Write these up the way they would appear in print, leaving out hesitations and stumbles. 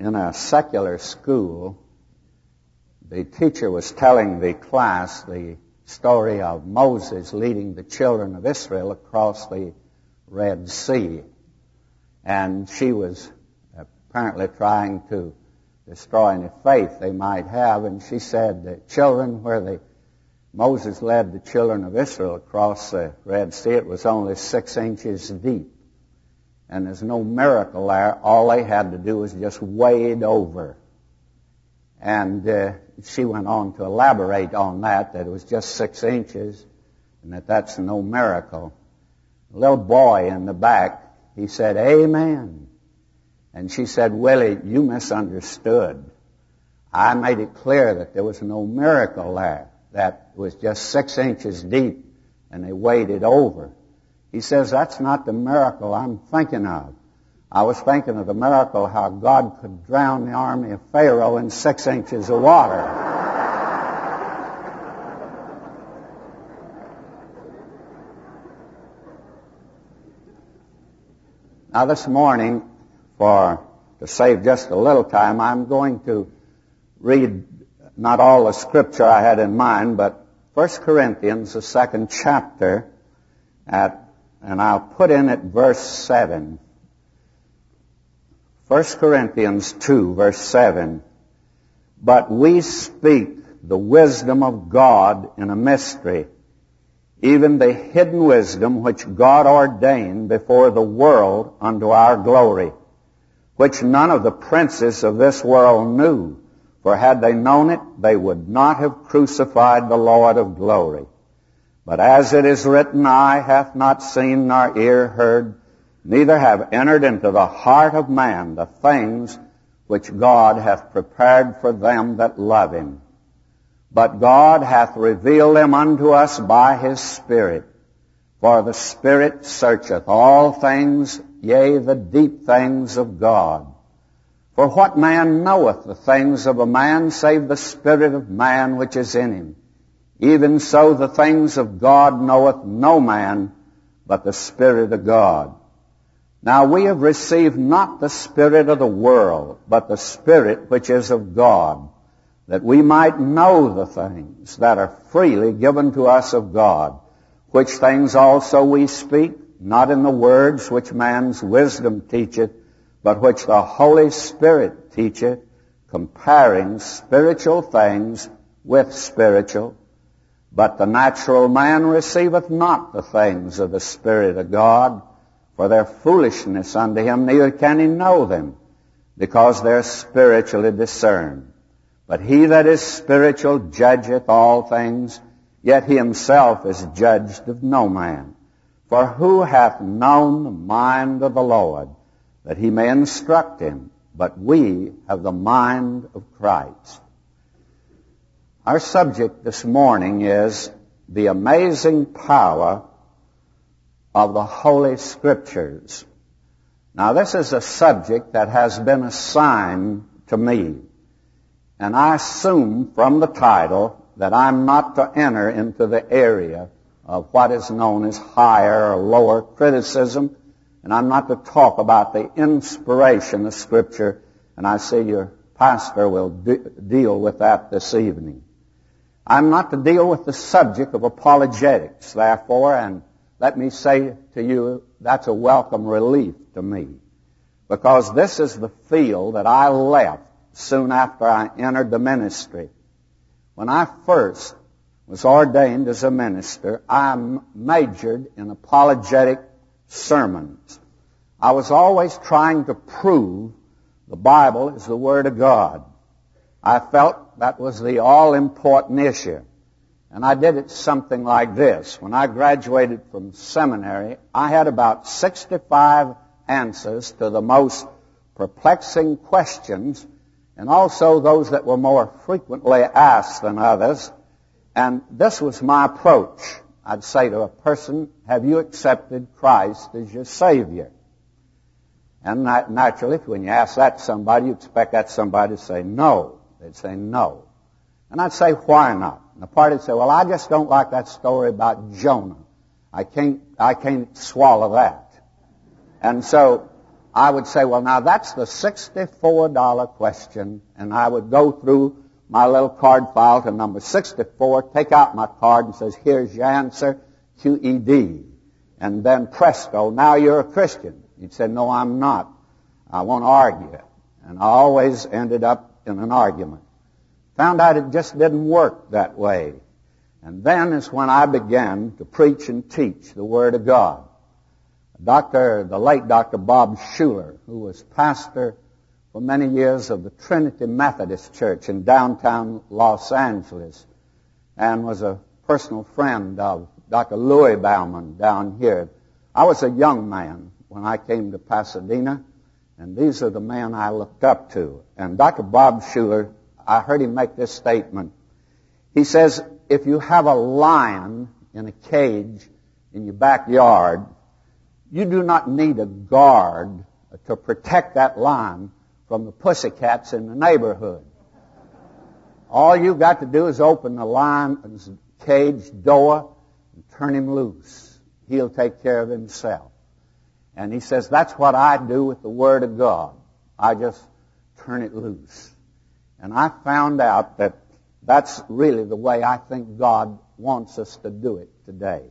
in a secular school, the teacher was telling the class the story of Moses leading the children of Israel across the Red Sea. And she was apparently trying to destroy any faith they might have. And she said, the children, Moses led the children of Israel across the Red Sea, it was only 6 inches deep. And there's no miracle there. All they had to do was just wade over. And she went on to elaborate on that it was just 6 inches and that's no miracle. A little boy in the back, he said, "Amen." And she said, "Willie, you misunderstood. I made it clear that there was no miracle there. That was just 6 inches deep and they waded over." He says, "That's not the miracle I'm thinking of. I was thinking of the miracle how God could drown the army of Pharaoh in 6 inches of water." Now this morning, to save just a little time, I'm going to read not all the scripture I had in mind, but 1 Corinthians, the 2nd chapter, and I'll put in at verse 7. 1 Corinthians 2, verse 7. "But we speak the wisdom of God in a mystery, even the hidden wisdom which God ordained before the world unto our glory, which none of the princes of this world knew. For had they known it, they would not have crucified the Lord of glory. But as it is written, eye hath not seen nor ear heard, neither have entered into the heart of man the things which God hath prepared for them that love him. But God hath revealed them unto us by his Spirit. For the Spirit searcheth all things, yea, the deep things of God. For what man knoweth the things of a man, save the spirit of man which is in him? Even so the things of God knoweth no man, but the Spirit of God. Now we have received not the spirit of the world, but the Spirit which is of God, that we might know the things that are freely given to us of God, which things also we speak, not in the words which man's wisdom teacheth, but which the Holy Spirit teacheth, comparing spiritual things with spiritual. But the natural man receiveth not the things of the Spirit of God, for their foolishness unto him, neither can he know them, because they're spiritually discerned. But he that is spiritual judgeth all things, yet he himself is judged of no man. For who hath known the mind of the Lord, that he may instruct him? But we have the mind of Christ. Our subject this morning is the amazing power of the Holy Scriptures. Now this is a subject that has been assigned to me. And I assume from the title that I'm not to enter into the area of what is known as higher or lower criticism, and I'm not to talk about the inspiration of Scripture, and I see your pastor will deal with that this evening. I'm not to deal with the subject of apologetics, therefore, and let me say to you, that's a welcome relief to me, because this is the field that I left soon after I entered the ministry. When I first was ordained as a minister, I majored in apologetic sermons. I was always trying to prove the Bible is the Word of God. I felt that was the all-important issue. And I did it something like this. When I graduated from seminary, I had about 65 answers to the most perplexing questions, and also those that were more frequently asked than others. And this was my approach. I'd say to a person, have you accepted Christ as your Savior? And naturally, when you ask that to somebody, you expect that somebody to say no. They'd say no. And I'd say, why not? And the party would say, well, I just don't like that story about Jonah. I can't swallow that. And so I would say, well, now that's the $64 question, and I would go through my little card file to number 64, take out my card and says, here's your answer, QED. And then presto, now you're a Christian. You'd say, no, I'm not. I won't argue. And I always ended up in an argument. Found out it just didn't work that way. And then is when I began to preach and teach the Word of God. The late Dr. Bob Schuller, who was pastor for many years of the Trinity Methodist Church in downtown Los Angeles, and was a personal friend of Dr. Louis Bauman down here. I was a young man when I came to Pasadena, and these are the men I looked up to. And Dr. Bob Schuller, I heard him make this statement. He says, if you have a lion in a cage in your backyard, you do not need a guard to protect that lion from the pussycats in the neighborhood. All you've got to do is open the lion's cage door and turn him loose. He'll take care of himself. And he says, that's what I do with the Word of God. I just turn it loose. And I found out that that's really the way I think God wants us to do it today.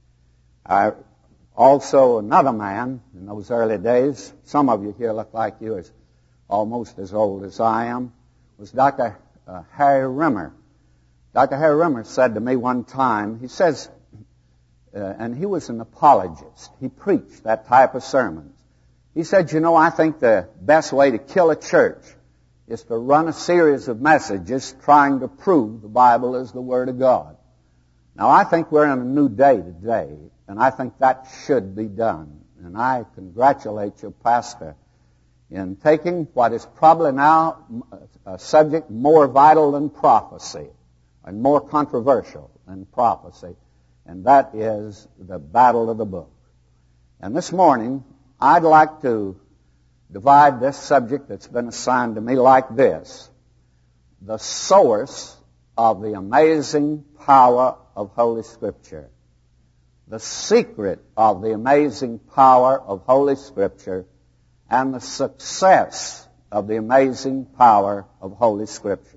Also, another man in those early days, some of you here look like you is almost as old as I am, was Dr. Harry Rimmer. Dr. Harry Rimmer said to me one time, he says, and he was an apologist. He preached that type of sermons. He said, you know, I think the best way to kill a church is to run a series of messages trying to prove the Bible is the Word of God. Now, I think we're in a new day today, and I think that should be done. And I congratulate your pastor in taking what is probably now a subject more vital than prophecy and more controversial than prophecy, and that is the battle of the book. And this morning, I'd like to divide this subject that's been assigned to me like this: the source of the amazing power of Holy Scripture. The secret of the amazing power of Holy Scripture and the success of the amazing power of Holy Scripture.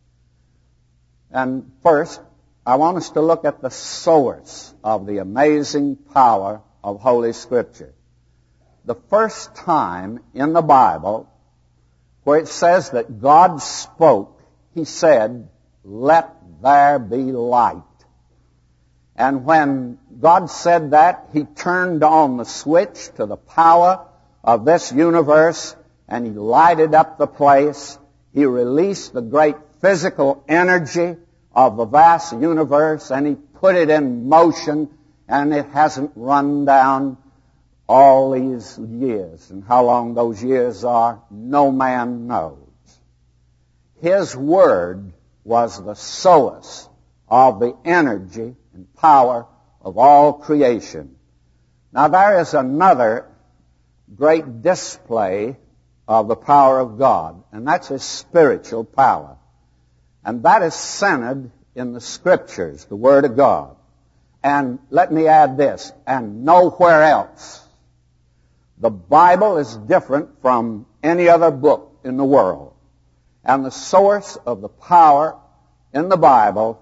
And first, I want us to look at the source of the amazing power of Holy Scripture. The first time in the Bible where it says that God spoke, He said, "Let there be light." And when God said that, He turned on the switch to the power of this universe, and He lighted up the place. He released the great physical energy of the vast universe, and He put it in motion, and it hasn't run down all these years. And how long those years are, no man knows. His Word was the source of the energy and power of all creation. Now, there is another great display of the power of God, and that's His spiritual power. And that is centered in the Scriptures, the Word of God. And let me add this, and nowhere else. The Bible is different from any other book in the world. And the source of the power in the Bible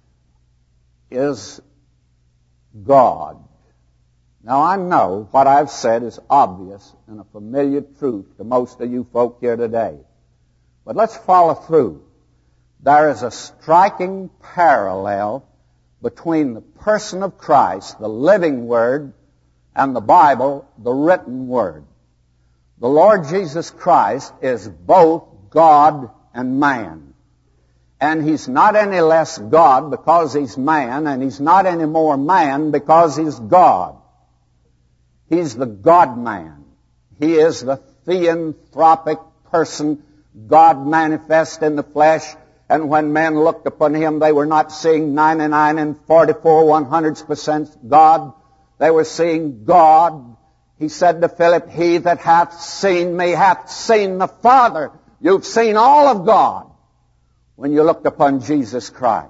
is God. Now, I know what I've said is obvious and a familiar truth to most of you folk here today. But let's follow through. There is a striking parallel between the person of Christ, the living Word, and the Bible, the written Word. The Lord Jesus Christ is both God and man. And He's not any less God because He's man, and He's not any more man because He's God. He's the God-man. He is the theanthropic person, God manifest in the flesh. And when men looked upon Him, they were not seeing 99 and 44 100% God. They were seeing God. He said to Philip, "He that hath seen me hath seen the Father." You've seen all of God when you looked upon Jesus Christ.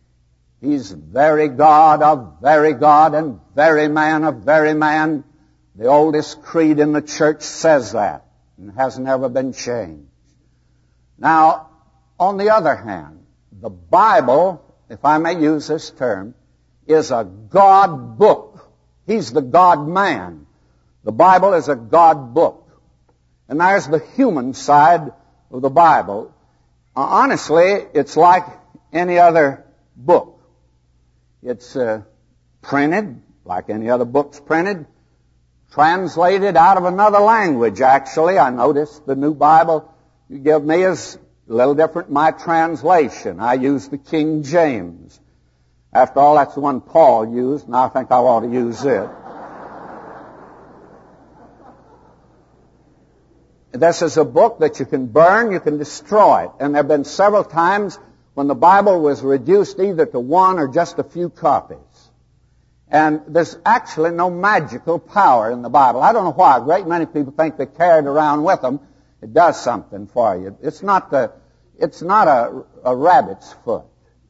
He's very God of very God and very man of very man. The oldest creed in the church says that, and has never been changed. Now, on the other hand, the Bible, if I may use this term, is a God book. He's the God man. The Bible is a God book. And there's the human side of the Bible. Honestly, it's like any other book. It's printed, like any other book's printed, translated out of another language, actually. I noticed the new Bible you give me is a little different in my translation. I use the King James. After all, that's the one Paul used, and I think I ought to use it. This is a book that you can burn, you can destroy it. And there have been several times when the Bible was reduced either to one or just a few copies. And there's actually no magical power in the Bible. I don't know why. A great many people think they carry it around with them. It does something for you. It's not a rabbit's foot.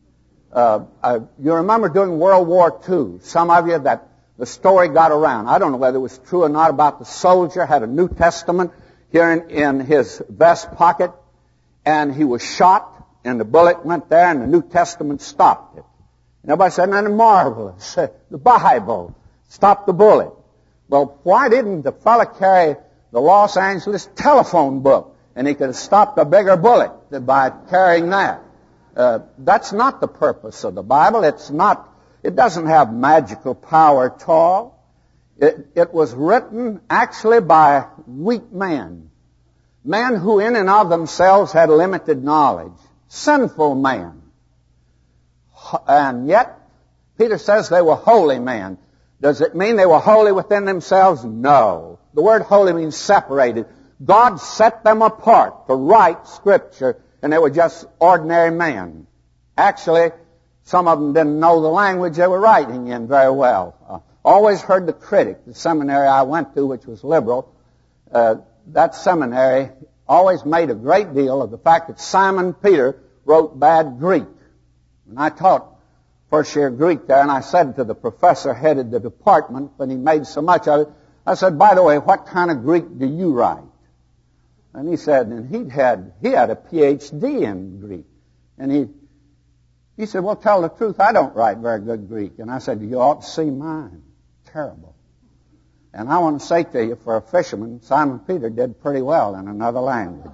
You remember during World War II, some of you, that the story got around. I don't know whether it was true or not about the soldier had a New Testament here in his vest pocket, and he was shot, and the bullet went there, and the New Testament stopped it. And everybody said, "Man, marvelous. The Bible stopped the bullet." Well, why didn't the fellow carry the Los Angeles telephone book, and he could have stopped a bigger bullet by carrying that? That's not the purpose of the Bible. It doesn't have magical power at all. It was written actually by weak men who in and of themselves had limited knowledge, sinful men. And yet, Peter says they were holy men. Does it mean they were holy within themselves? No. The word holy means separated. God set them apart to write Scripture, and they were just ordinary men. Actually, some of them didn't know the language they were writing in very well. Always heard the critic, the seminary I went to, which was liberal, that seminary always made a great deal of the fact that Simon Peter wrote bad Greek. And I taught first year Greek there, and I said to the professor headed the department, when he made so much of it, I said, "By the way, what kind of Greek do you write?" And he said, and he had a PhD in Greek. And he said, "Well, tell the truth, I don't write very good Greek." And I said, "You ought to see mine. Terrible." And I want to say to you, for a fisherman, Simon Peter did pretty well in another language.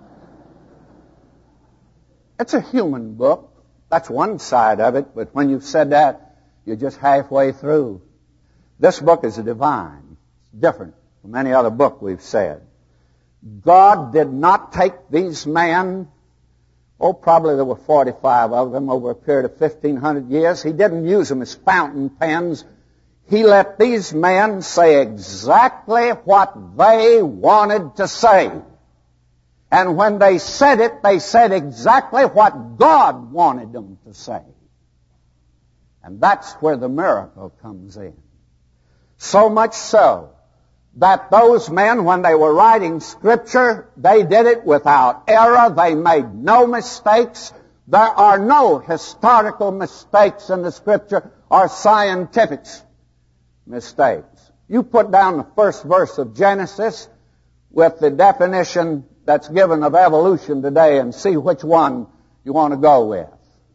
It's a human book. That's one side of it, but when you've said that, you're just halfway through. This book is divine. It's different from any other book we've said. God did not take these men, probably there were 45 of them over a period of 1,500 years. He didn't use them as fountain pens. He let these men say exactly what they wanted to say. And when they said it, they said exactly what God wanted them to say. And that's where the miracle comes in. So much so that those men, when they were writing Scripture, they did it without error. They made no mistakes. There are no historical mistakes in the Scripture or scientific mistakes. You put down the first verse of Genesis with the definition that's given of evolution today and see which one you want to go with.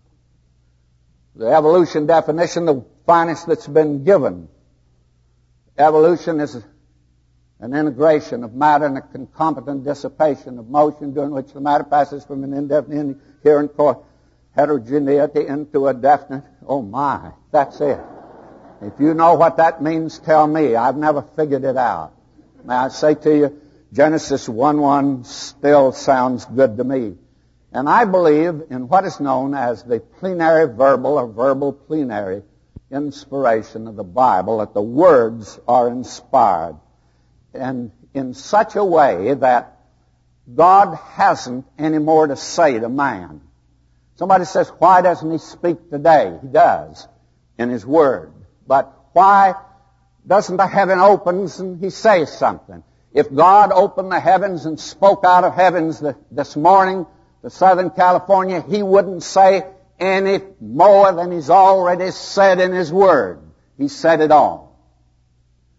The evolution definition, the finest that's been given. Evolution is an integration of matter and a concomitant dissipation of motion during which the matter passes from an indefinite inherent heterogeneity into a definite, oh my, that's it. If you know what that means, tell me. I've never figured it out. May I say to you, Genesis 1:1 still sounds good to me. And I believe in what is known as the plenary verbal or verbal plenary inspiration of the Bible, that the words are inspired. And in such a way that God hasn't any more to say to man. Somebody says, "Why doesn't He speak today?" He does in His Word. But why doesn't the heaven opens and He says something? If God opened the heavens and spoke out of heavens this morning to Southern California, He wouldn't say any more than He's already said in His Word. He said it all.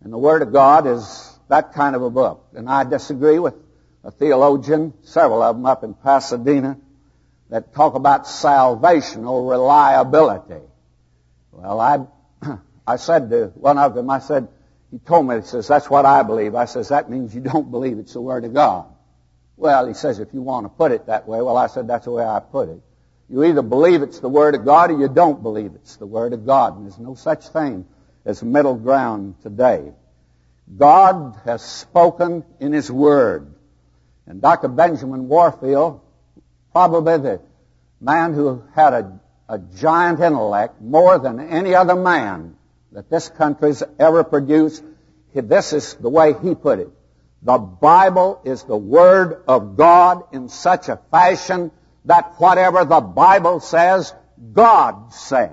And the Word of God is that kind of a book. And I disagree with a theologian, several of them up in Pasadena, that talk about salvational reliability. Well, I said to one of them, he told me, he says, that's what I believe. I says, that means you don't believe it's the Word of God. Well, he says, if you want to put it that way, well, I said, that's the way I put it. You either believe it's the Word of God or you don't believe it's the Word of God. And there's no such thing as middle ground today. God has spoken in His Word. And Dr. Benjamin Warfield, probably the man who had a giant intellect, more than any other man that this country's ever produced, this is the way he put it. The Bible is the Word of God in such a fashion that whatever the Bible says, God says.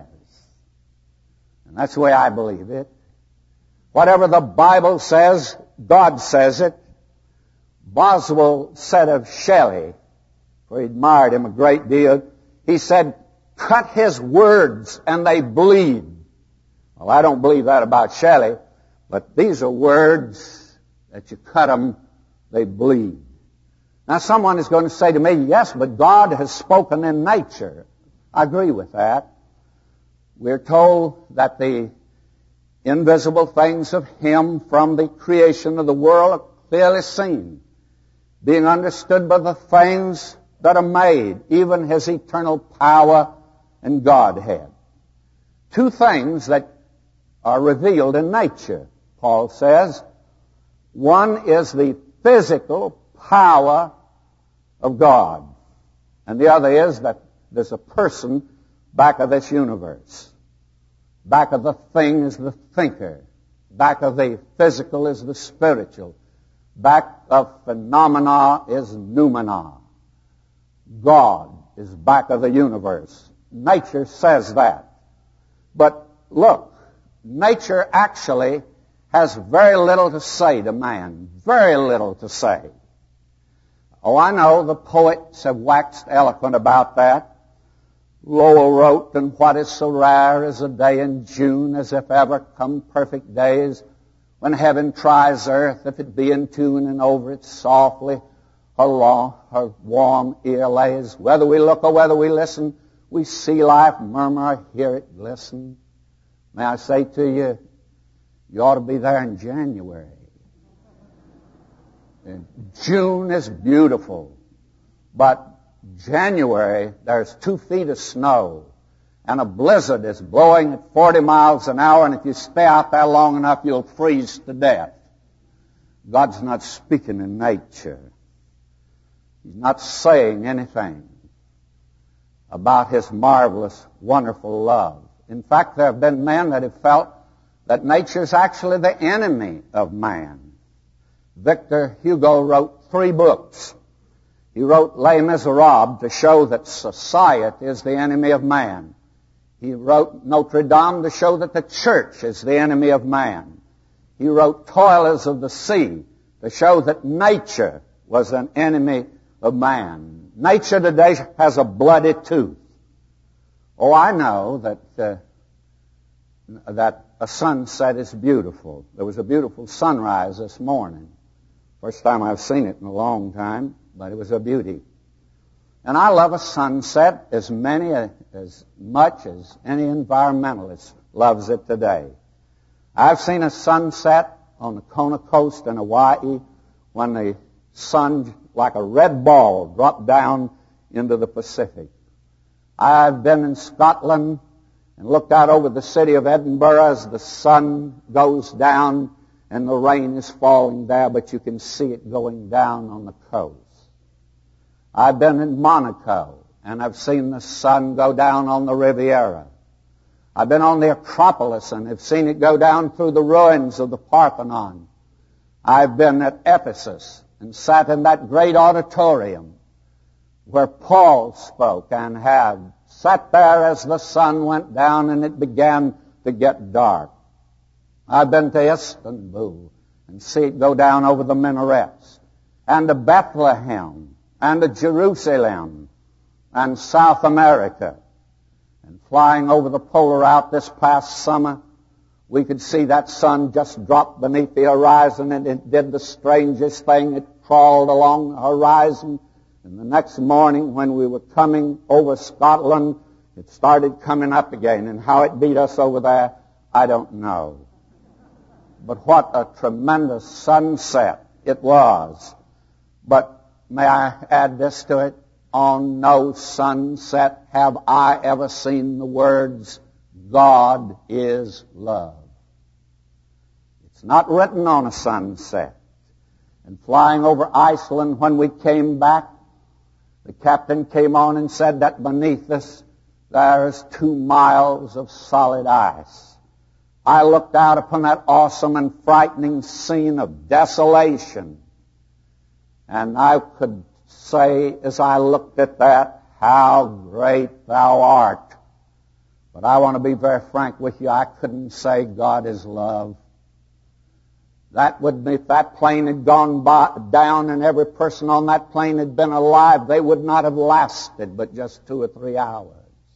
And that's the way I believe it. Whatever the Bible says, God says it. Boswell said of Shelley, for he admired him a great deal, he said, cut his words and they bleed. Well, I don't believe that about Shelley, but these are words that you cut them, they bleed. Now someone is going to say to me, yes, but God has spoken in nature. I agree with that. We're told that the invisible things of Him from the creation of the world are clearly seen, being understood by the things that are made, even His eternal power and Godhead. Two things that are revealed in nature, Paul says. One is the physical power of God, and the other is that there's a person back of this universe. Back of the thing is the thinker. Back of the physical is the spiritual. Back of phenomena is noumena. God is back of the universe. Nature says that. But look, nature actually has very little to say to man. Very little to say. Oh, I know the poets have waxed eloquent about that. Lowell wrote, and what is so rare as a day in June, as if ever come perfect days, when heaven tries earth, if it be in tune, and over it softly her warm ear lays. Whether we look or whether we listen, we see life murmur, hear it glisten. May I say to you, you ought to be there in January. And June is beautiful, but January, there's 2 feet of snow, and a blizzard is blowing at 40 miles an hour, and if you stay out there long enough, you'll freeze to death. God's not speaking in nature. He's not saying anything about His marvelous, wonderful love. In fact, there have been men that have felt that nature is actually the enemy of man. Victor Hugo wrote 3 books. He wrote Les Miserables to show that society is the enemy of man. He wrote Notre Dame to show that the church is the enemy of man. He wrote Toilers of the Sea to show that nature was an enemy of man. Nature today has a bloody tooth. Oh, I know that a sunset is beautiful. There was a beautiful sunrise this morning. First time I've seen it in a long time, but it was a beauty. And I love a sunset as much as any environmentalist loves it today. I've seen a sunset on the Kona coast in Hawaii when the sun, like a red ball, dropped down into the Pacific. I've been in Scotland and looked out over the city of Edinburgh as the sun goes down and the rain is falling there, but you can see it going down on the coast. I've been in Monaco, and I've seen the sun go down on the Riviera. I've been on the Acropolis, and have seen it go down through the ruins of the Parthenon. I've been at Ephesus, and sat in that great auditorium where Paul spoke, and have sat there as the sun went down and it began to get dark. I've been to Istanbul and see it go down over the minarets, and to Bethlehem, and to Jerusalem, and South America, and flying over the polar route this past summer, We could see that sun just drop beneath the horizon, and it did the strangest thing. It crawled along the horizon. And the next morning when we were coming over Scotland, it started coming up again. And how it beat us over there, I don't know. But what a tremendous sunset it was. But may I add this to it? On no sunset have I ever seen the words, God is love. It's not written on a sunset. And flying over Iceland, when we came back, the captain came on and said that beneath us there is 2 miles of solid ice. I looked out upon that awesome and frightening scene of desolation. And I could say, as I looked at that, how great thou art. But I want to be very frank with you, I couldn't say God is love. That would be, if that plane had gone down and every person on that plane had been alive, they would not have lasted but just 2 or 3 hours.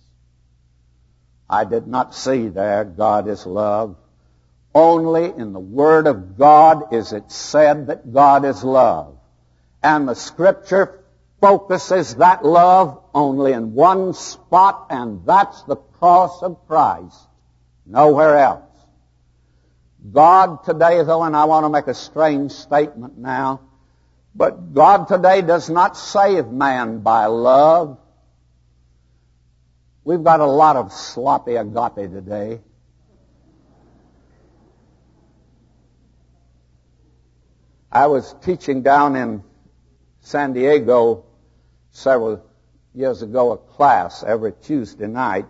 I did not see there, God is love. Only in the Word of God is it said that God is love. And the Scripture focuses that love only in one spot, and that's the cross of Christ. Nowhere else. God today, though, and I want to make a strange statement now, but God today does not save man by love. We've got a lot of sloppy agape today. I was teaching down in San Diego several years ago a class every Tuesday night,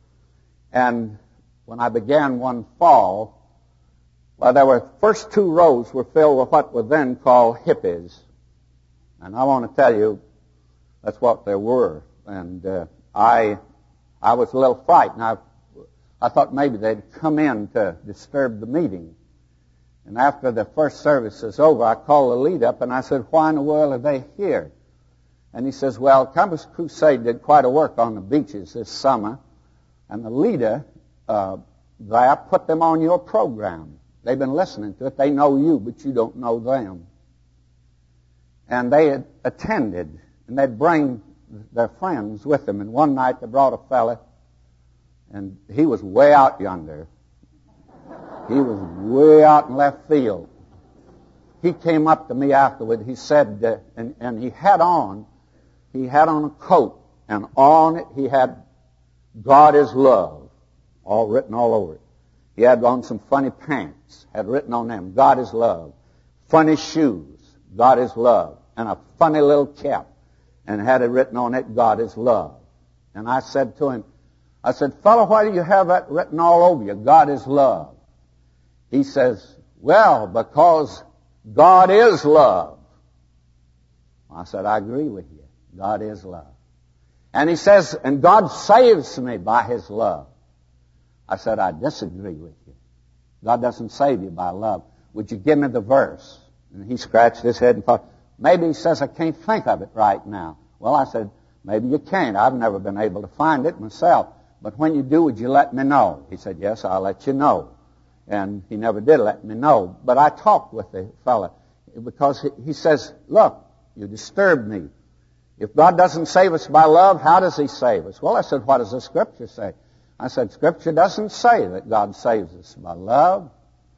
and when I began one fall, well, there were first 2 rows were filled with what were then called hippies. And I want to tell you, that's what they were. And I was a little frightened. I thought maybe they'd come in to disturb the meeting. And after the first service was over, I called the lead up and I said, why in the world are they here? And he says, well, Campus Crusade did quite a work on the beaches this summer. And the leader there put them on your program. They've been listening to it. They know you, but you don't know them. And they had attended, and they'd bring their friends with them. And one night they brought a fella, and he was way out yonder. He was way out in left field. He came up to me afterward. He said, and he had on a coat, and on it he had God is love, all written all over it. He had on some funny pants, had written on them, God is love. Funny shoes, God is love. And a funny little cap, and had it written on it, God is love. And I said to him, I said, fellow, why do you have that written all over you, God is love? He says, well, because God is love. I said, I agree with you. God is love. And he says, and God saves me by His love. I said, I disagree with you. God doesn't save you by love. Would you give me the verse? And he scratched his head and thought, maybe he says, I can't think of it right now. Well, I said, maybe you can't. I've never been able to find it myself. But when you do, would you let me know? He said, yes, I'll let you know. And he never did let me know. But I talked with the fella because he says, look, you disturbed me. If God doesn't save us by love, how does He save us? Well, I said, what does the Scripture say? I said, Scripture doesn't say that God saves us by love.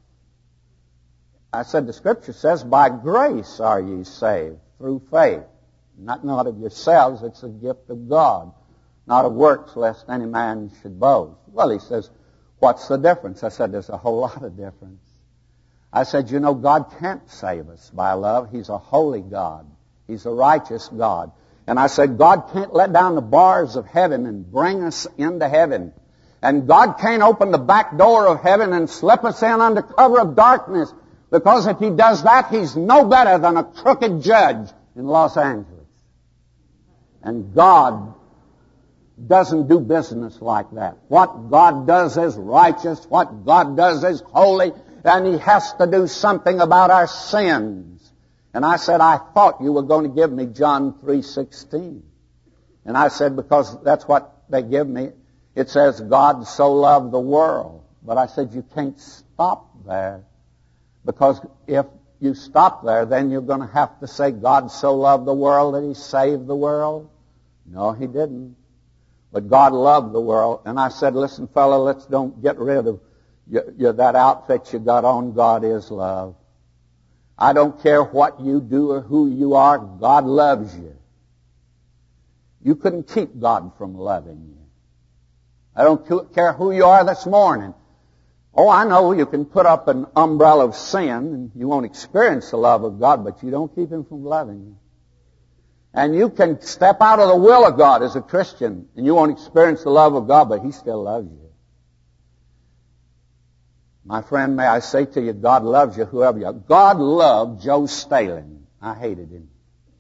I said, the Scripture says, by grace are ye saved, through faith. Not of yourselves, it's a gift of God. Not of works, lest any man should boast. Well, he says, what's the difference? I said, there's a whole lot of difference. I said, you know, God can't save us by love. He's a holy God. He's a righteous God. And I said, God can't let down the bars of heaven and bring us into heaven. And God can't open the back door of heaven and slip us in under cover of darkness, because if He does that, He's no better than a crooked judge in Los Angeles. And God doesn't do business like that. What God does is righteous. What God does is holy. And He has to do something about our sins. And I said, I thought you were going to give me John 3:16. And I said, because that's what they give me. It says, God so loved the world But I said, you can't stop there. Because if you stop there, then you're going to have to say, God so loved the world that He saved the world. No, He didn't. But God loved the world. And I said, listen, fella, let's don't get rid of that outfit you got on. God is love. I don't care what you do or who you are. God loves you. You couldn't keep God from loving you. I don't care who you are this morning. Oh, I know you can put up an umbrella of sin and you won't experience the love of God, but you don't keep Him from loving you. And you can step out of the will of God as a Christian and you won't experience the love of God, but He still loves you. My friend, may I say to you, God loves you, whoever you are. God loved Joe Stalin. I hated him.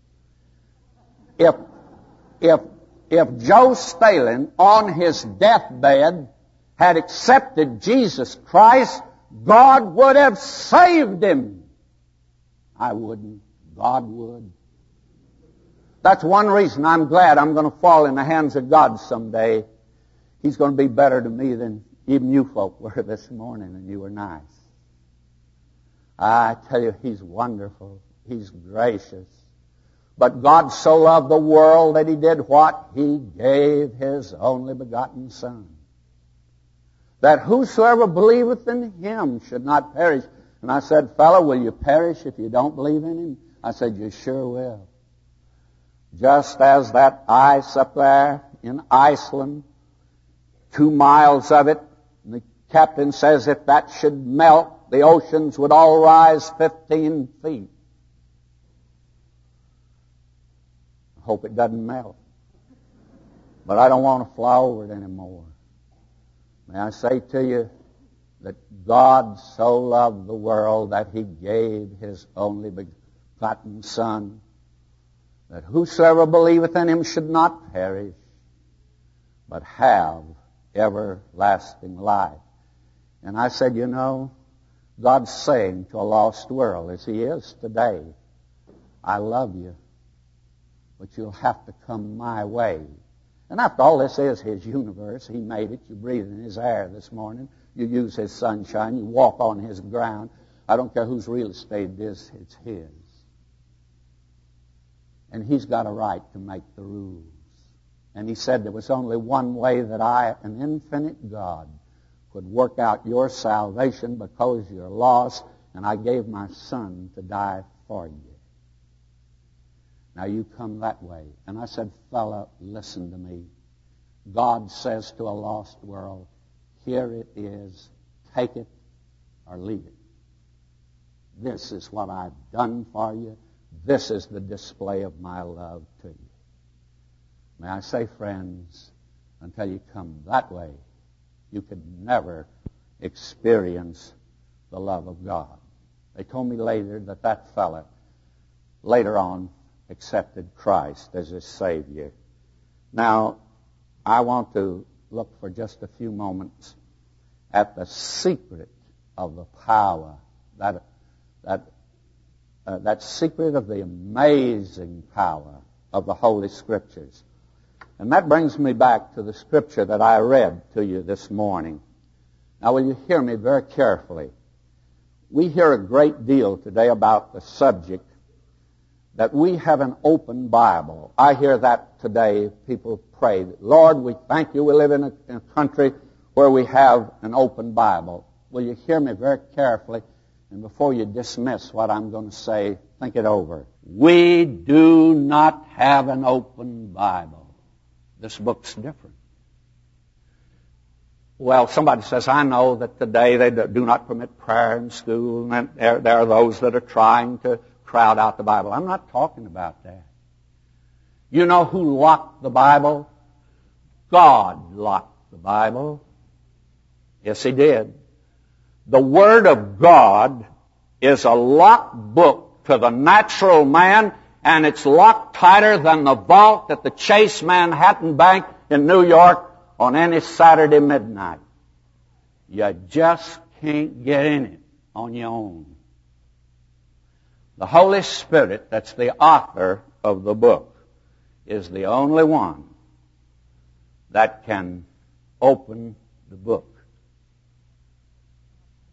If Joe Stalin on his deathbed had accepted Jesus Christ, God would have saved him. I wouldn't. God would. That's one reason I'm glad I'm going to fall in the hands of God someday. He's going to be better to me than even you folk were this morning, and you were nice. I tell you, He's wonderful. He's gracious. But God so loved the world that He did what? He gave His only begotten Son, that whosoever believeth in Him should not perish. And I said, fellow, will you perish if you don't believe in Him? I said, you sure will. Just as that ice up there in Iceland, 2 miles of it, and the captain says if that should melt, the oceans would all rise 15 feet. I hope it doesn't melt. But I don't want to fly over it anymore. May I say to you that God so loved the world that He gave His only begotten Son, that whosoever believeth in Him should not perish, but have everlasting life. And I said, you know, God's saying to a lost world, as He is today, I love you, but you'll have to come my way. And after all, this is His universe. He made it. You breathe in His air this morning. You use His sunshine. You walk on His ground. I don't care whose real estate it is, it's His. And He's got a right to make the rules. And He said there was only one way that I, an infinite God, could work out your salvation because you're lost, and I gave my Son to die for you. Now you come that way. And I said, fella, listen to me. God says to a lost world, here it is, take it or leave it. This is what I've done for you. This is the display of my love to you. May I say, friends, until you come that way, you could never experience the love of God. They told me later that fella, later on, accepted Christ as his Savior. Now, I want to look for just a few moments at the secret of the power, that secret of the amazing power of the Holy Scriptures. And that brings me back to the scripture that I read to you this morning. Now, will you hear me very carefully? We hear a great deal today about the subject that we have an open Bible. I hear that today. People pray, Lord, we thank you. We live in a country where we have an open Bible. Will you hear me very carefully? And before you dismiss what I'm going to say, think it over. We do not have an open Bible. This book's different. Well, somebody says, I know that today they do not permit prayer in school, and there are those that are trying to crowd out the Bible. I'm not talking about that. You know who locked the Bible? God locked the Bible. Yes, He did. The Word of God is a locked book to the natural man, and it's locked tighter than the vault at the Chase Manhattan Bank in New York on any Saturday midnight. You just can't get in it on your own. The Holy Spirit, that's the author of the book, is the only one that can open the book.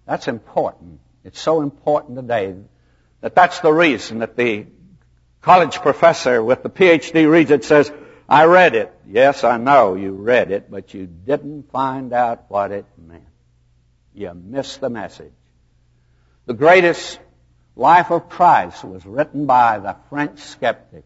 That's important. It's so important today that's the reason that the college professor with the PhD reads it, says, I read it. Yes, I know you read it, but you didn't find out what it meant. You missed the message. The greatest life of Christ was written by the French skeptic.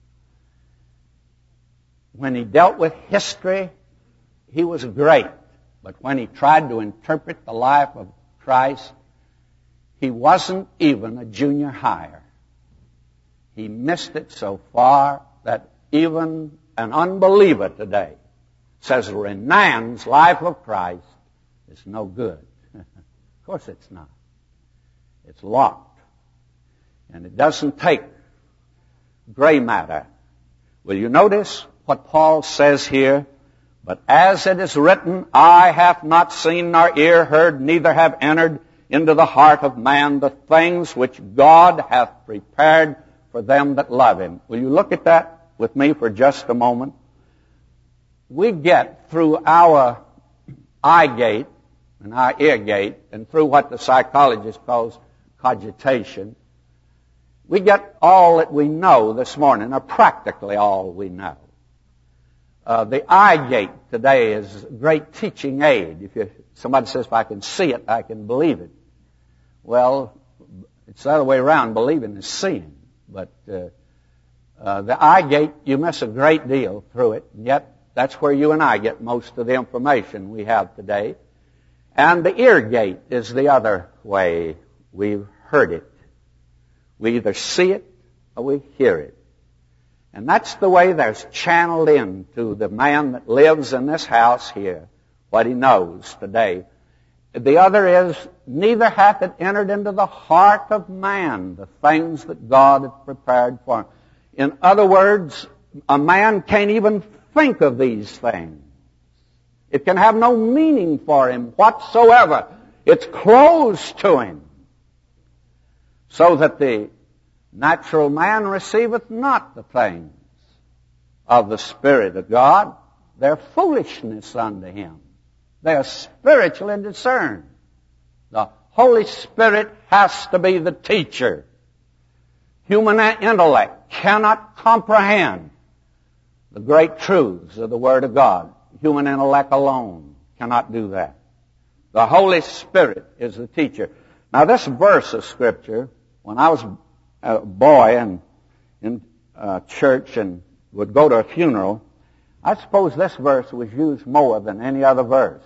When he dealt with history, he was great. But when he tried to interpret the life of Christ, he wasn't even a junior higher. He missed it so far that even an unbeliever today says Renan's life of Christ is no good. Of course it's not. It's locked. And it doesn't take gray matter. Will you notice what Paul says here? But as it is written, eye hath not seen nor ear heard, neither have entered into the heart of man the things which God hath prepared for them that love Him. Will you look at that with me for just a moment? We get through our eye gate and our ear gate and through what the psychologist calls cogitation, we get all that we know this morning, or practically all we know. The eye gate today is a great teaching aid. If somebody says, if I can see it, I can believe it. Well, it's the other way around. Believing is seeing. But the eye gate, you miss a great deal through it, and yet that's where you and I get most of the information we have today. And the ear gate is the other way we've heard it. We either see it or we hear it. And that's the way there's channeled into the man that lives in this house here what he knows today. The other is, neither hath it entered into the heart of man the things that God hath prepared for him. In other words, a man can't even think of these things. It can have no meaning for him whatsoever. It's closed to him. So that the natural man receiveth not the things of the Spirit of God. They're foolishness unto him. They are spiritually discerned. The Holy Spirit has to be the teacher. Human intellect cannot comprehend the great truths of the Word of God. Human intellect alone cannot do that. The Holy Spirit is the teacher. Now this verse of Scripture, when I was a boy and in church and would go to a funeral, I suppose this verse was used more than any other verse.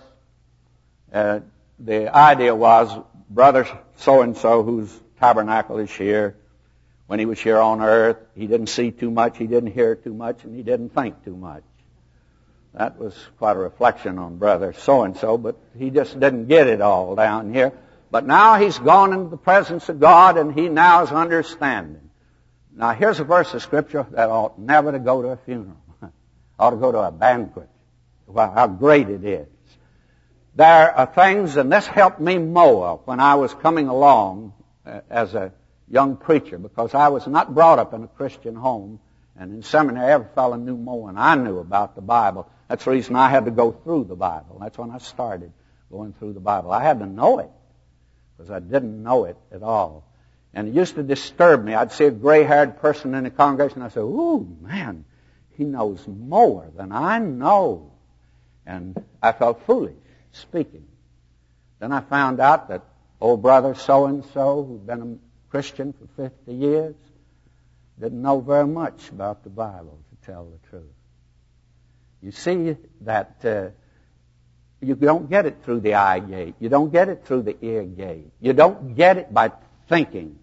The idea was, brother so-and-so whose tabernacle is here, when he was here on earth, he didn't see too much, he didn't hear too much, and he didn't think too much. That was quite a reflection on brother so-and-so, but he just didn't get it all down here. But now he's gone into the presence of God, and he now is understanding. Now here's a verse of Scripture that ought never to go to a funeral. Ought to go to a banquet. Wow, how great it is. There are things, and this helped me more when I was coming along as a young preacher, because I was not brought up in a Christian home, and in seminary every fellow knew more than I knew about the Bible. That's the reason I had to go through the Bible. That's when I started going through the Bible. I had to know it, because I didn't know it at all. And it used to disturb me. I'd see a gray-haired person in the congregation, and I'd say, ooh, man, he knows more than I know. And I felt foolish speaking. Then I found out that old brother so-and-so, who'd been a Christian for 50 years, didn't know very much about the Bible, to tell the truth. You see that you don't get it through the eye gate. You don't get it through the ear gate. You don't get it by thinking.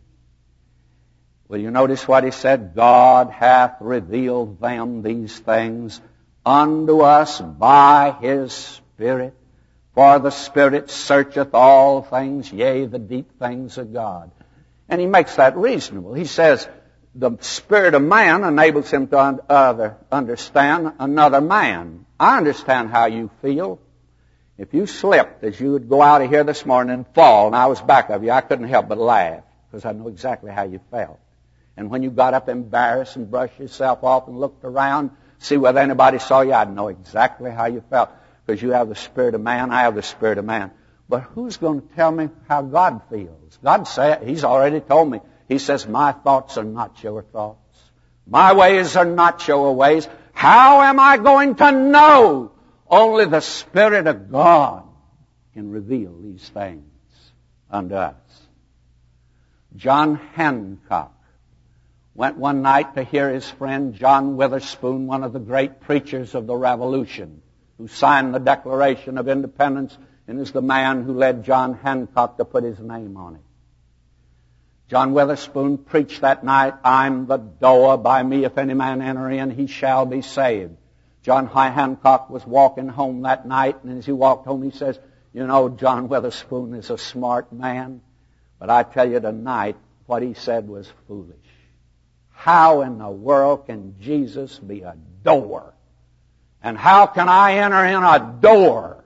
Will you notice what he said? God hath revealed them, these things, unto us by His Spirit. For the Spirit searcheth all things, yea, the deep things of God. And he makes that reasonable. He says the spirit of man enables him to understand another man. I understand how you feel. If you slipped as you would go out of here this morning and fall, and I was back of you, I couldn't help but laugh, because I know exactly how you felt. And when you got up embarrassed and brushed yourself off and looked around, see whether anybody saw you, I'd know exactly how you felt, because you have the spirit of man, I have the spirit of man. But who's going to tell me how God feels? God said, He's already told me. He says, my thoughts are not your thoughts. My ways are not your ways. How am I going to know? Only the Spirit of God can reveal these things unto us. John Hancock went one night to hear his friend John Witherspoon, one of the great preachers of the Revolution, who signed the Declaration of Independence and is the man who led John Hancock to put his name on it. John Witherspoon preached that night, I'm the door, by me if any man enter in, he shall be saved. John Hancock was walking home that night, and as he walked home, he says, you know, John Witherspoon is a smart man, but I tell you tonight, what he said was foolish. How in the world can Jesus be a door? And how can I enter in a door?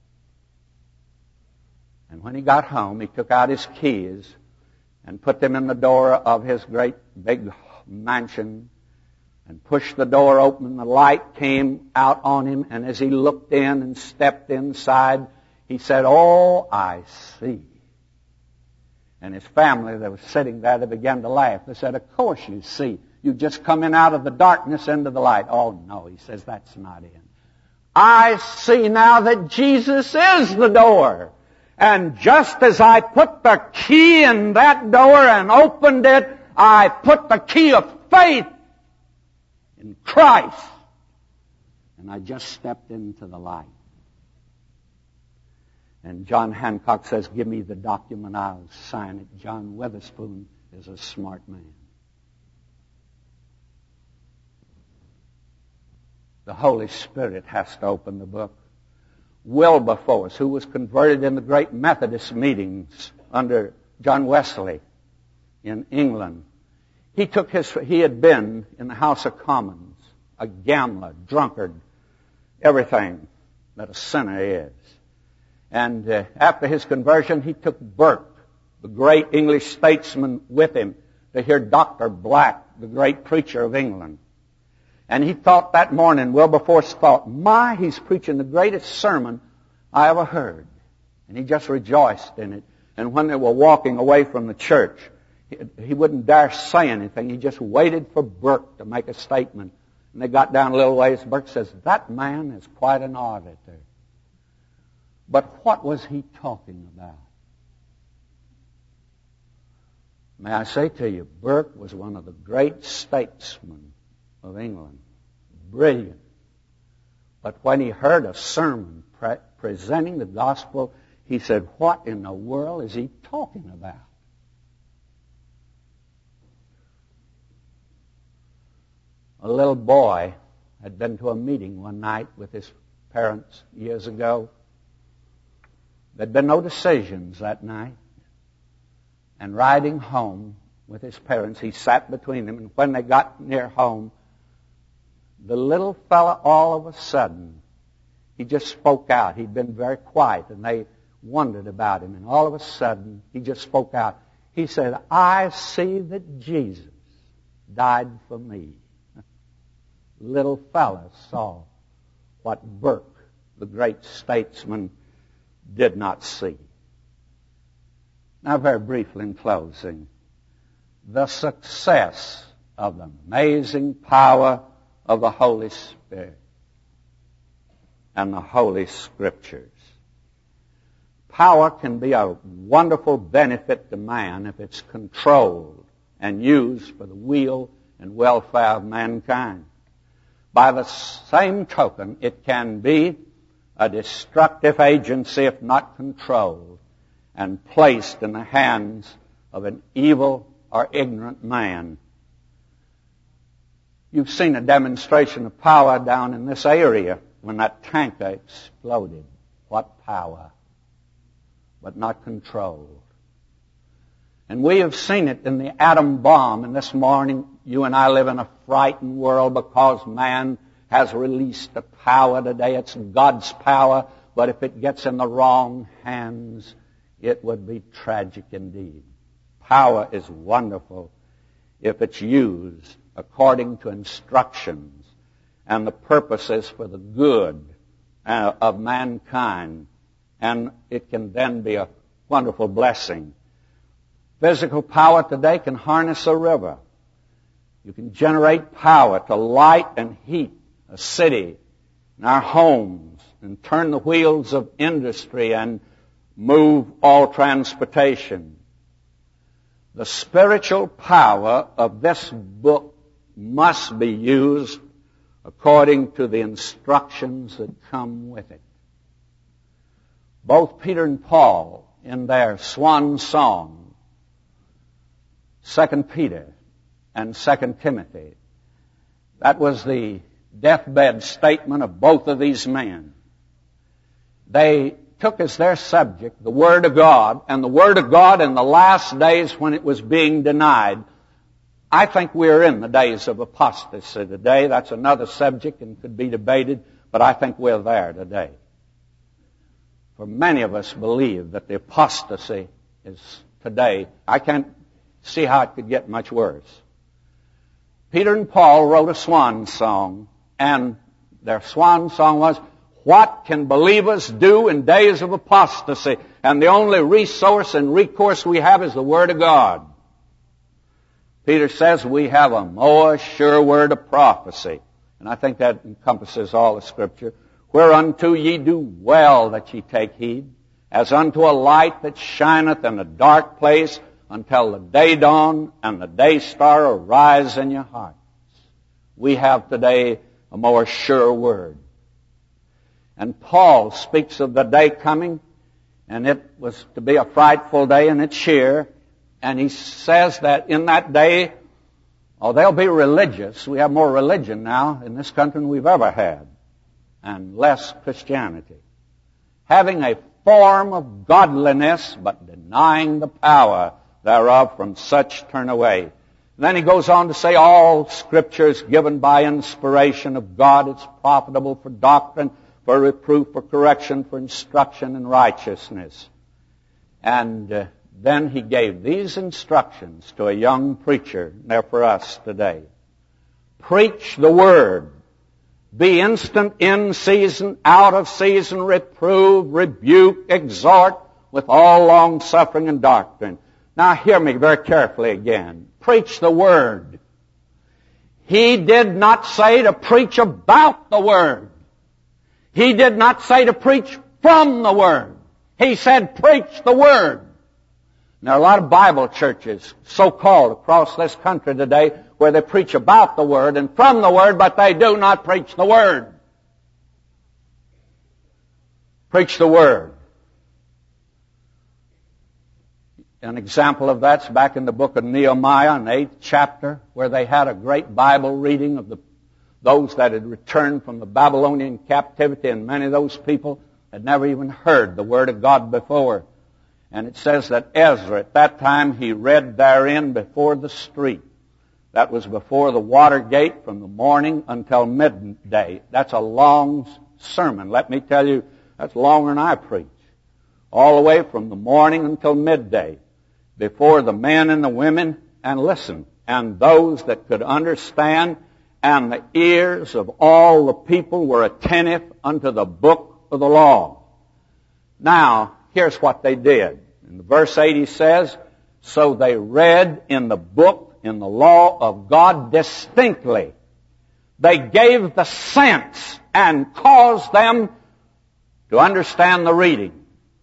And when he got home, he took out his keys and put them in the door of his great big mansion and pushed the door open. The light came out on him, and as he looked in and stepped inside, he said, oh, I see. And his family that was sitting there, they began to laugh. They said, of course you see. You just come in out of the darkness into the light. Oh, no, he says, that's not it. I see now that Jesus is the door. And just as I put the key in that door and opened it, I put the key of faith in Christ. And I just stepped into the light. And John Hancock says, give me the document, I'll sign it. John Witherspoon is a smart man. The Holy Spirit has to open the book. Wilberforce, who was converted in the great Methodist meetings under John Wesley in England, he had been in the House of Commons, a gambler, drunkard, everything that a sinner is. And after his conversion, he took Burke, the great English statesman, with him to hear Dr. Black, the great preacher of England. And he thought that morning, Wilberforce thought, he's preaching the greatest sermon I ever heard. And he just rejoiced in it. And when they were walking away from the church, he wouldn't dare say anything. He just waited for Burke to make a statement. And they got down a little ways. Burke says, that man is quite an orator. But what was he talking about? May I say to you, Burke was one of the great statesmen of England. Brilliant. But when he heard a sermon presenting the gospel, he said, what in the world is he talking about? A little boy had been to a meeting one night with his parents years ago. There'd been no decisions that night. And riding home with his parents, he sat between them, and when they got near home, the little fella, all of a sudden, he just spoke out. He'd been very quiet, and they wondered about him. And all of a sudden, he just spoke out. He said, I see that Jesus died for me. Little fella saw what Burke, the great statesman, did not see. Now, very briefly in closing, the success of the amazing power of the Holy Spirit and the Holy Scriptures. Power can be a wonderful benefit to man if it's controlled and used for the weal and welfare of mankind. By the same token, it can be a destructive agency if not controlled and placed in the hands of an evil or ignorant man. You've seen a demonstration of power down in this area when that tanker exploded. What power? But not controlled. And we have seen it in the atom bomb. And this morning, you and I live in a frightened world because man has released the power today. It's God's power. But if it gets in the wrong hands, it would be tragic indeed. Power is wonderful if it's used according to instructions and the purposes for the good of mankind and it can then be a wonderful blessing. Physical power today can harness a river. You can generate power to light and heat a city and our homes and turn the wheels of industry and move all transportation. The spiritual power of this book must be used according to the instructions that come with it. Both Peter and Paul, in their swan song, 2 Peter and 2 Timothy, that was the deathbed statement of both of these men. They took as their subject the Word of God, and the Word of God in the last days when it was being denied. I think we're in the days of apostasy today. That's another subject and could be debated, but I think we're there today. For many of us believe that the apostasy is today. I can't see how it could get much worse. Peter and Paul wrote a swan song, and their swan song was, "What can believers do in days of apostasy?" And the only resource and recourse we have is the Word of God. Peter says we have a more sure word of prophecy. And I think that encompasses all the Scripture. "Whereunto ye do well that ye take heed, as unto a light that shineth in a dark place, until the day dawn and the day star arise in your hearts." We have today a more sure word. And Paul speaks of the day coming, and it was to be a frightful day, and it's here. And he says that in that day, they'll be religious. We have more religion now in this country than we've ever had, and less Christianity. Having a form of godliness, but denying the power thereof, from such turn away. And then he goes on to say, all Scripture is given by inspiration of God. It's profitable for doctrine, for reproof, for correction, for instruction in righteousness. And then he gave these instructions to a young preacher, and they're for us today. Preach the Word. Be instant in season, out of season, reprove, rebuke, exhort with all long suffering and doctrine. Now hear me very carefully again. Preach the Word. He did not say to preach about the Word. He did not say to preach from the Word. He said preach the Word. There are a lot of Bible churches, so-called, across this country today where they preach about the Word and from the Word, but they do not preach the Word. Preach the Word. An example of that's back in the book of Nehemiah, in the 8th chapter, where they had a great Bible reading of those that had returned from the Babylonian captivity, and many of those people had never even heard the Word of God before. And it says that Ezra, at that time, he read therein before the street. That was before the water gate from the morning until midday. That's a long sermon. Let me tell you, that's longer than I preach. All the way from the morning until midday. Before the men and the women, and listen, and those that could understand, and the ears of all the people were attentive unto the book of the law. Now, here's what they did. In verse 8 he says, so they read in the book, in the law of God distinctly. They gave the sense and caused them to understand the reading.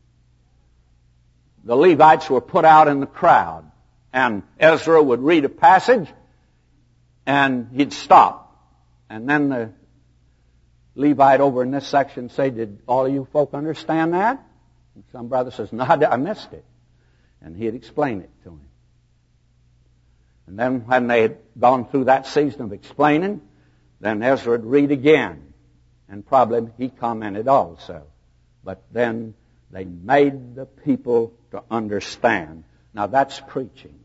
The Levites were put out in the crowd, and Ezra would read a passage, and he'd stop. And then the Levite over in this section say, did all of you folk understand that? And some brother says, no, I missed it. And he'd explain it to him. And then when they had gone through that season of explaining, then Ezra would read again. And probably he commented also. But then they made the people to understand. Now that's preaching.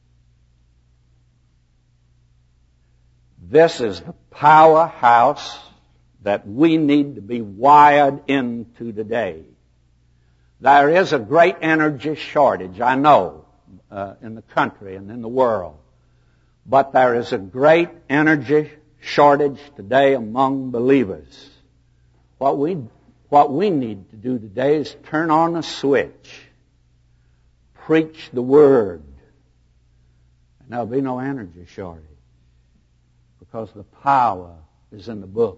This is the powerhouse that we need to be wired into today. There is a great energy shortage, I know, in the country and in the world. But there is a great energy shortage today among believers. What What we need to do today is turn on a switch, preach the Word, and there'll be no energy shortage because the power is in the book.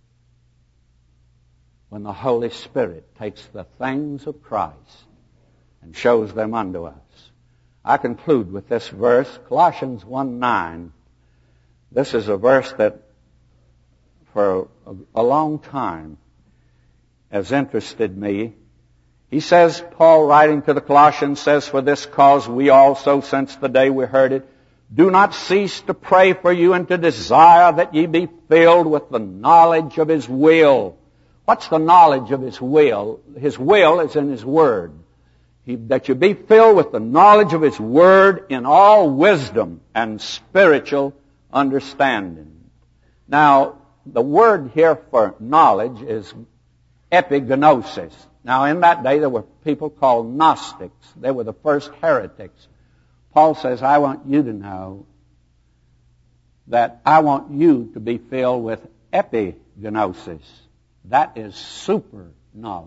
When the Holy Spirit takes the things of Christ and shows them unto us. I conclude with this verse, Colossians 1:9. This is a verse that for a long time has interested me. He says, Paul writing to the Colossians says, for this cause we also, since the day we heard it, do not cease to pray for you and to desire that ye be filled with the knowledge of His will. What's the knowledge of His will? His will is in His Word. That you be filled with the knowledge of His Word in all wisdom and spiritual understanding. Now, the word here for knowledge is epignosis. Now, in that day, there were people called Gnostics. They were the first heretics. Paul says, I want you to know that I want you to be filled with epignosis. That is super knowledge.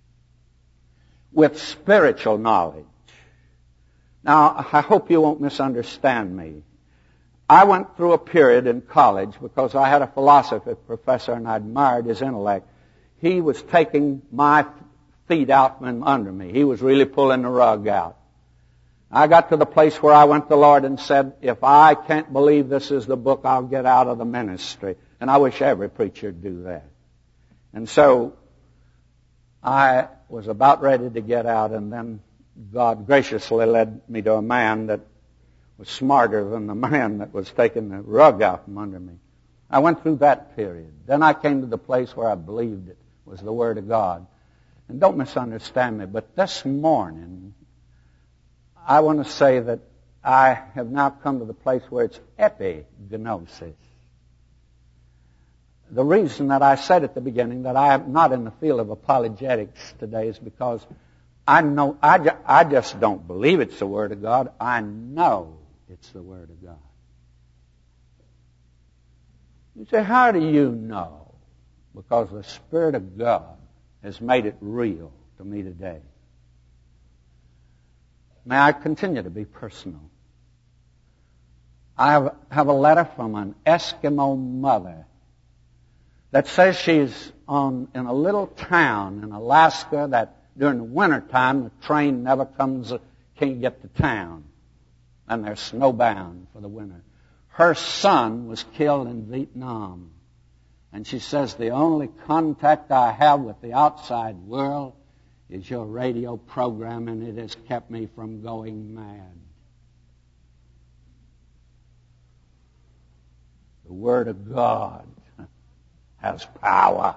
With spiritual knowledge. Now, I hope you won't misunderstand me. I went through a period in college because I had a philosophy professor and I admired his intellect. He was taking my feet out from under me. He was really pulling the rug out. I got to the place where I went to the Lord and said, if I can't believe this is the book, I'll get out of the ministry. And I wish every preacher would do that. And so I was about ready to get out, and then God graciously led me to a man that was smarter than the man that was taking the rug out from under me. I went through that period. Then I came to the place where I believed it was the Word of God. And don't misunderstand me, but this morning, I want to say that I have now come to the place where it's epignosis. The reason that I said at the beginning that I am not in the field of apologetics today is because I just don't believe it's the Word of God. I know it's the Word of God. You say, how do you know? Because the Spirit of God has made it real to me today. May I continue to be personal? I have a letter from an Eskimo mother that says she's in a little town in Alaska that during the wintertime the train never can't get to town. And they're snowbound for the winter. Her son was killed in Vietnam. And she says, the only contact I have with the outside world is your radio program, and it has kept me from going mad. The Word of God has power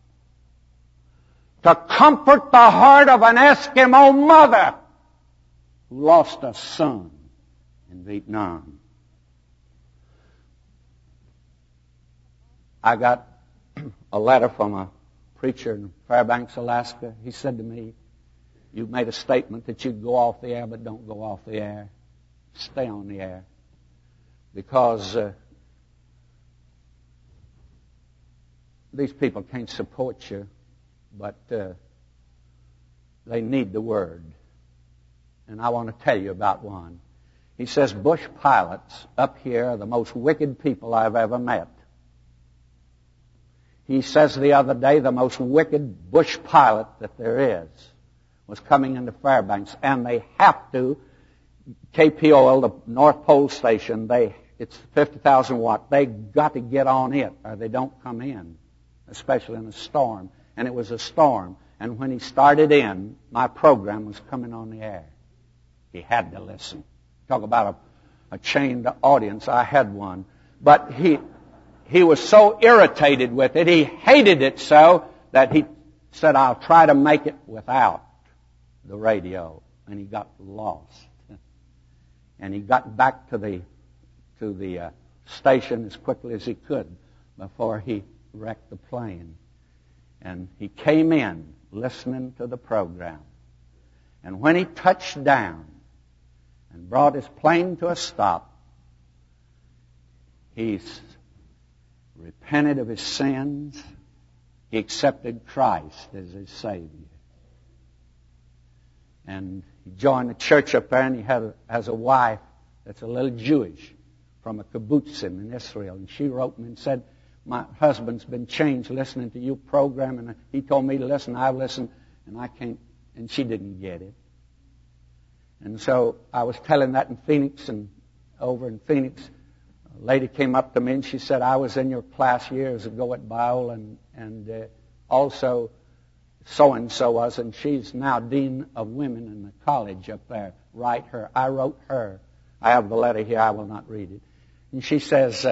to comfort the heart of an Eskimo mother who lost a son in Vietnam. I got a letter from a preacher in Fairbanks, Alaska. He said to me, you made a statement that you'd go off the air, but don't go off the air. Stay on the air. Because these people can't support you, but they need the Word. And I want to tell you about one. He says, Bush pilots up here are the most wicked people I've ever met. He says the other day the most wicked Bush pilot that there is was coming into Fairbanks, and they have to, KPOL, the North Pole Station, it's 50,000 watt. They got to get on it or they don't come in, especially in a storm. And it was a storm. And when he started in, my program was coming on the air. He had to listen. Talk about a chained audience. I had one. But he was so irritated with it, he hated it so that he said, I'll try to make it without the radio. And he got lost. And he got back to the station as quickly as he could before he wrecked the plane. And he came in listening to the program. And when he touched down and brought his plane to a stop, he repented of his sins. He accepted Christ as his Savior. And he joined the church up there, and he has a wife that's a little Jewish from a kibbutzim in Israel. And she wrote me and said, my husband's been changed listening to your program, and he told me to listen. I've listened, and I can't, and she didn't get it. And so I was telling that in Phoenix, and over in Phoenix, a lady came up to me and she said, I was in your class years ago at Biola, and also so-and-so was, and she's now Dean of Women in the college up there. Write her. I wrote her. I have the letter here. I will not read it. And she says,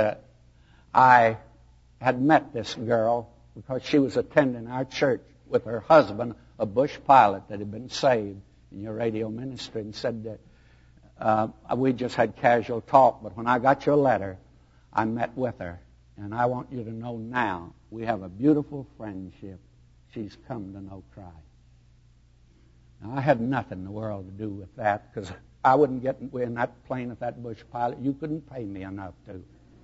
I had met this girl because she was attending our church with her husband, a bush pilot that had been saved in your radio ministry, and said that we just had casual talk, but when I got your letter, I met with her, and I want you to know now we have a beautiful friendship. She's come to know Christ. Now, I had nothing in the world to do with that, because I wouldn't get in that plane with that bush pilot. You couldn't pay me enough to.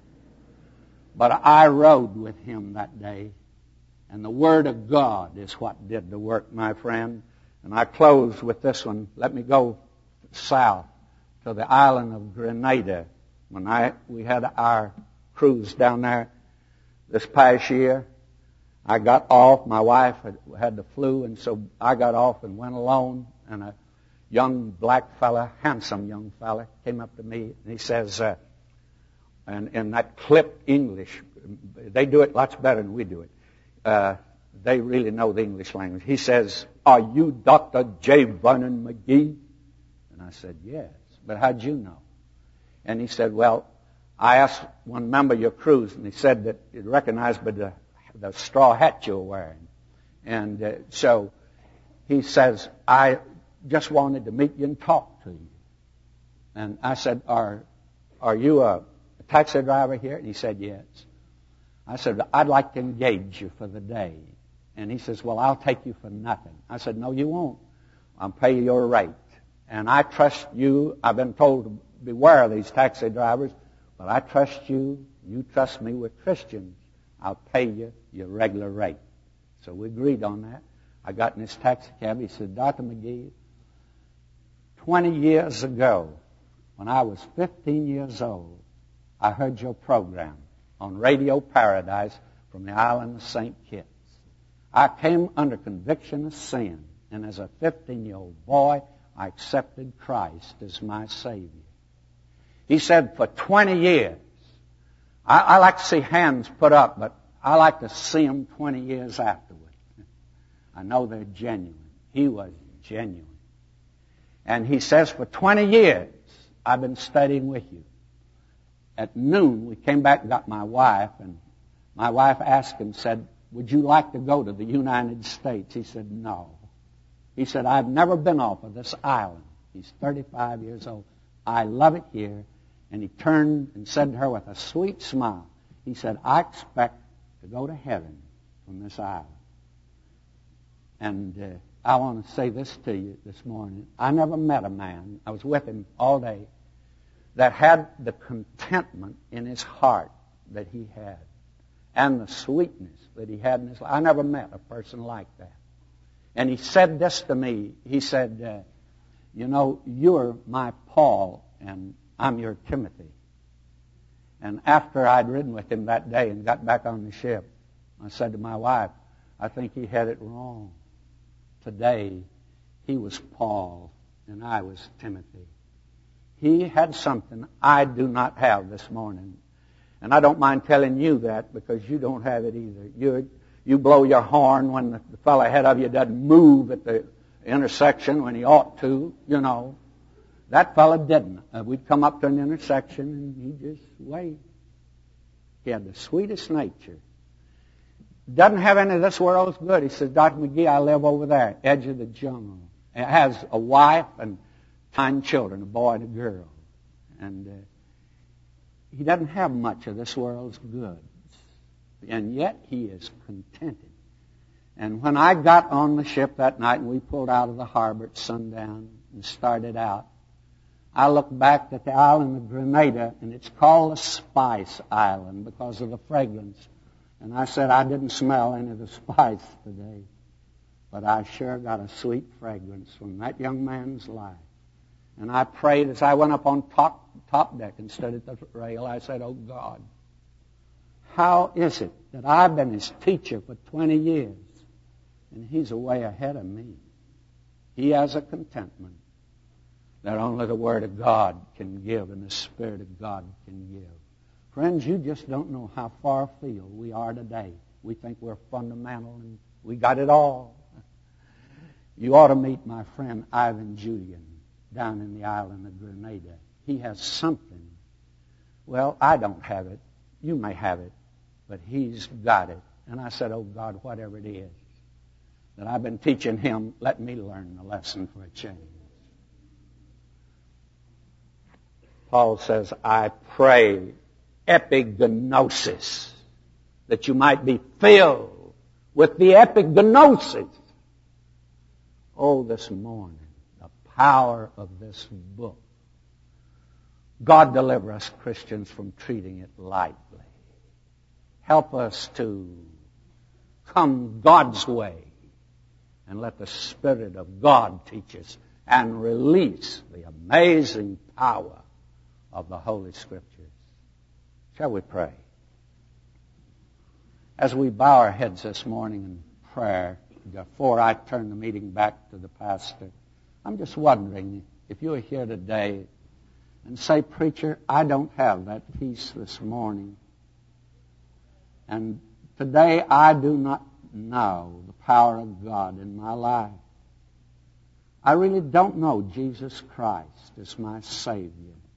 But I rode with him that day, and the Word of God is what did the work, my friend. And I close with this one. Let me go south to the island of Grenada. When we had our cruise down there this past year, I got off. My wife had the flu, and so I got off and went alone. And a young black fella, handsome young fella, came up to me, and he says, and in that clipped English, they do it lots better than we do it. They really know the English language. He says, are you Dr. J. Vernon McGee? And I said, yes. But how'd you know? And he said, well, I asked one member of your cruise, and he said that he recognized by the straw hat you were wearing. And so he says, I just wanted to meet you and talk to you. And I said, are you a taxi driver here? And he said, yes. I said, I'd like to engage you for the day. And he says, well, I'll take you for nothing. I said, no, you won't. I'll pay you your rate. And I trust you. I've been told to beware of these taxi drivers, but I trust you. You trust me with Christians. I'll pay you your regular rate. So we agreed on that. I got in this taxi cab. He said, Dr. McGee, 20 years ago, when I was 15 years old, I heard your program on Radio Paradise from the island of St. Kitts. I came under conviction of sin, and as a 15-year-old boy, I accepted Christ as my Savior. He said, for 20 years, I like to see hands put up, but I like to see them 20 years afterward. I know they're genuine. He was genuine. And he says, for 20 years, I've been studying with you. At noon, we came back and got my wife, and my wife asked him, said, would you like to go to the United States? He said, no. He said, I've never been off of this island. He's 35 years old. I love it here. And he turned and said to her with a sweet smile, he said, I expect to go to heaven from this island. And I want to say this to you this morning. I never met a man, I was with him all day, that had the contentment in his heart that he had and the sweetness that he had in his life. I never met a person like that. And he said this to me. He said, you know, you're my Paul and I'm your Timothy. And after I'd ridden with him that day and got back on the ship, I said to my wife, I think he had it wrong. Today, he was Paul and I was Timothy. He had something I do not have this morning. And I don't mind telling you that because you don't have it either. You blow your horn when the fellow ahead of you doesn't move at the intersection when he ought to, you know. That fellow didn't. We'd come up to an intersection and he'd just wait. He had the sweetest nature. Doesn't have any of this world's good. He says, Dr. McGee, I live over there, edge of the jungle. It has a wife and 9 children, a boy and a girl. And he doesn't have much of this world's goods. And yet he is contented. And when I got on the ship that night and we pulled out of the harbor at sundown and started out, I looked back at the island of Grenada, and it's called the Spice Island because of the fragrance And I said, I didn't smell any of the spice today, but I sure got a sweet fragrance from that young man's life. And I prayed as I went up on top deck and stood at the rail. I said, oh God, how is it that I've been his teacher for 20 years and he's way ahead of me? He has a contentment that only the Word of God can give and the Spirit of God can give. Friends, you just don't know how far afield we are today. We think we're fundamental and we got it all. You ought to meet my friend Ivan Julian down in the island of Grenada. He has something. Well, I don't have it. You may have it, but he's got it. And I said, oh God, whatever it is that I've been teaching him, let me learn the lesson for a change. Paul says, I pray epignosis, that you might be filled with the epignosis. Oh, this morning, the power of this book. God deliver us Christians from treating it lightly. Help us to come God's way and let the Spirit of God teach us and release the amazing power of the Holy Scriptures. Shall we pray? As we bow our heads this morning in prayer, before I turn the meeting back to the pastor, I'm just wondering if you are here today and say, preacher, I don't have that peace this morning. And today I do not know the power of God in my life. I really don't know Jesus Christ as my Savior.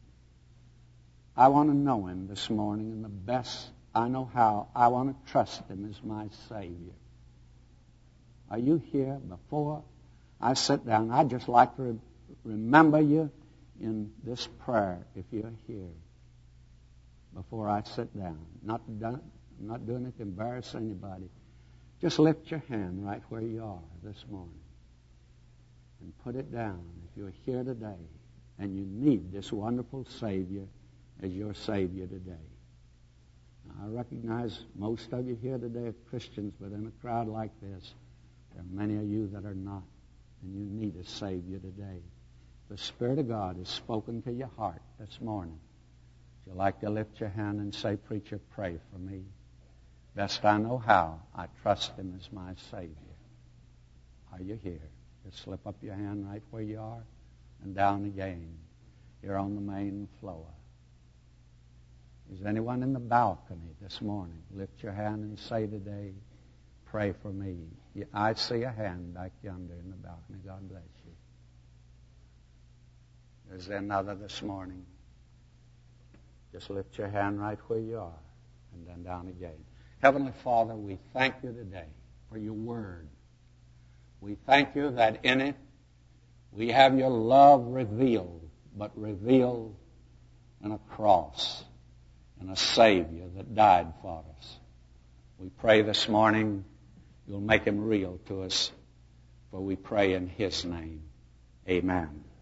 I want to know Him this morning, and the best I know how, I want to trust Him as my Savior. Are you here? Before I sit down, I'd just like to remember you in this prayer if you're here. Before I sit down. I'm not doing it to embarrass anybody. Just lift your hand right where you are this morning and put it down if you're here today and you need this wonderful Savior as your Savior today. Now, I recognize most of you here today are Christians, but in a crowd like this, there are many of you that are not, and you need a Savior today. The Spirit of God has spoken to your heart this morning. Would you like to lift your hand and say, preacher, pray for me? Best I know how, I trust Him as my Savior. Are you here? Just slip up your hand right where you are and down again. You're on the main floor. Is anyone in the balcony this morning? Lift your hand and say today, pray for me. I see a hand back yonder in the balcony. God bless you. Is there another this morning? Just lift your hand right where you are and then down again. Heavenly Father, we thank you today for your word. We thank you that in it we have your love revealed, but revealed in a cross and a Savior that died for us. We pray this morning you'll make Him real to us, for we pray in His name. Amen.